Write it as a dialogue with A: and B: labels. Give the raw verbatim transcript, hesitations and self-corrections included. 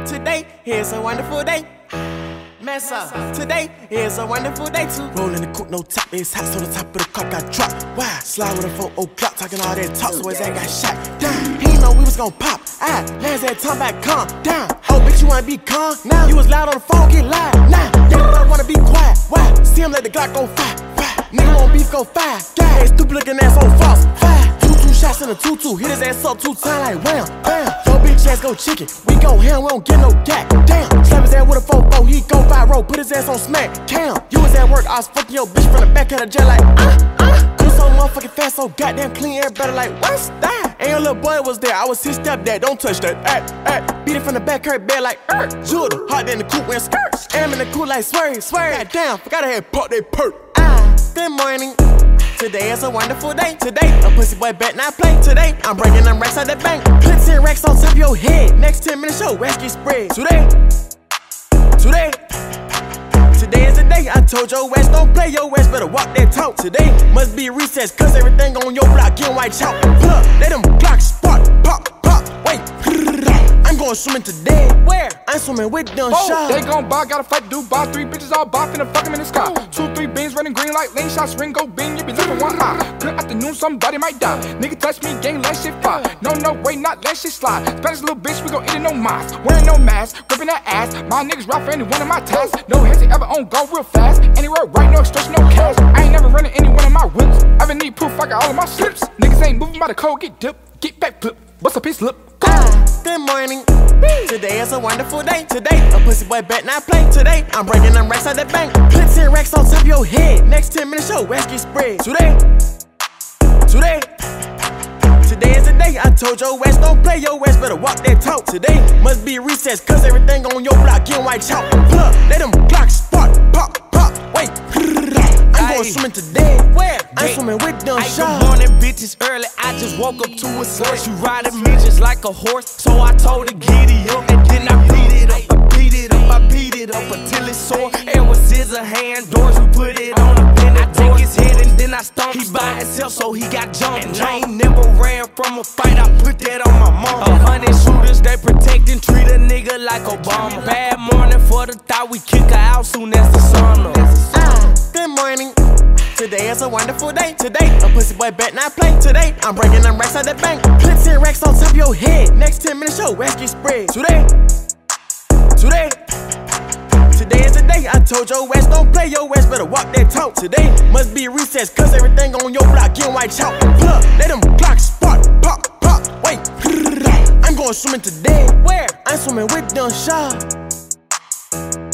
A: Today is a wonderful day. Mess up. Today is a wonderful day too. Roll in the coupe, no top, it's hot, so the top of the car got dropped. Wow, slide with a four o'clock, talking all that talk, so his ass got shot down. He ain't know we was gon' pop. Ah, man's that time back, calm down. Oh, bitch, you wanna be calm now? You was loud on the phone, get loud now. Nah. I wanna be quiet. Why? See him let the Glock go fire. Fire. Nigga won't beef, go fire. Yeah, stupid looking ass on false. Fire. Two two shots in a two two, hit his ass up two times like wham, bam. Yo, bitch ass go chicken. We go ham, we don't get no gat. Damn, slap his ass with a four four, he go viral, put his ass on smack. Cam, you was at work, I was fucking your bitch from the back of the jet like uh, uh. Do so motherfucking fast, so goddamn clean, everybody like, what's that? And your little boy was there, I was his stepdad, don't touch that. Ay, ay. Beat it from the back, her bed like er. Judah, hot in the coupe, wearing skirts. And I'm in the coupe like swerve, swerve. Goddamn, forgot I had pop that perk. Ah, good morning. Today is a wonderful day. Today, a pussy boy bet not play. Today, I'm bringing them racks out the bank. Put ten racks on top of your head. Next ten minutes, your ass get spread. Today, today, today is the day. I told your ass don't play. Your ass better walk that talk. Today must be recess, cause everything on your block getting white chalk. Plug, let them clocks spark, pop, pop, wait. I'm going swimming today. Where? I'm swimming with them shots.
B: They gon' buy, got a fight to do. Buy three bitches all buy, finna fuck them in the sky. Two, three beans running green like lane shots. Ring go bing, you be looking one eye. Good afternoon, somebody might die. Nigga touch me, gang, let shit fly. No, no, wait, not let shit slide. Spanish little bitch, we gon' eat it, no mice. Wearing no mask, gripping that ass. My niggas rap for any one of my tasks. No hands, they ever on go real fast. Anywhere right, no extortion, no cash. I ain't never running any one of my whips. Ever need proof, I got all of my slips. Niggas ain't moving by the code, get dipped. Get back, flip, bust up his lip.
A: Ah, good morning. Today is a wonderful day. Today, a pussy boy bet not play. Today, I'm bringing them racks out the bank. Put ten racks on top of your head. Next ten minutes, your ass get spread. Today, today, today is the day. I told your ass don't play. Your ass better walk that talk. Today must be recess, cause everything on your block getting white chalk. Plug, let them clocks spark, pop, pop, wait. I'm going swimming today. Where? I'm swimming with them shots.
C: Good morning, bitches early. I just woke up to a source. You riding me just like a horse. So I told her giddy up, and then I beat it up. I beat it up, I beat it up until it's sore. And with scissor hand doors, we put it on a pin. I take his head and then I stomp. He by himself, so he got jumped. And I ain't never ran from a fight. I put that on my mom. A hundred shooters, they protect and treat a nigga like Obama. Bad morning for the thought, we kick her out soon as the sun up.
A: Ah, good morning. Today is a wonderful day. Today, a pussy boy bet not play. Today, I'm bringing them racks out the bank. Put ten racks on top of your head. Next ten minutes, your ass get spread. Today, today, today is the day. I told your ass don't play. Your ass better walk that talk. Today must be recess, cause everything on your block getting white chalk. Plug, let them clocks spark, pop, pop, wait. I'm going swimming today. Where? I'm swimming with them shots.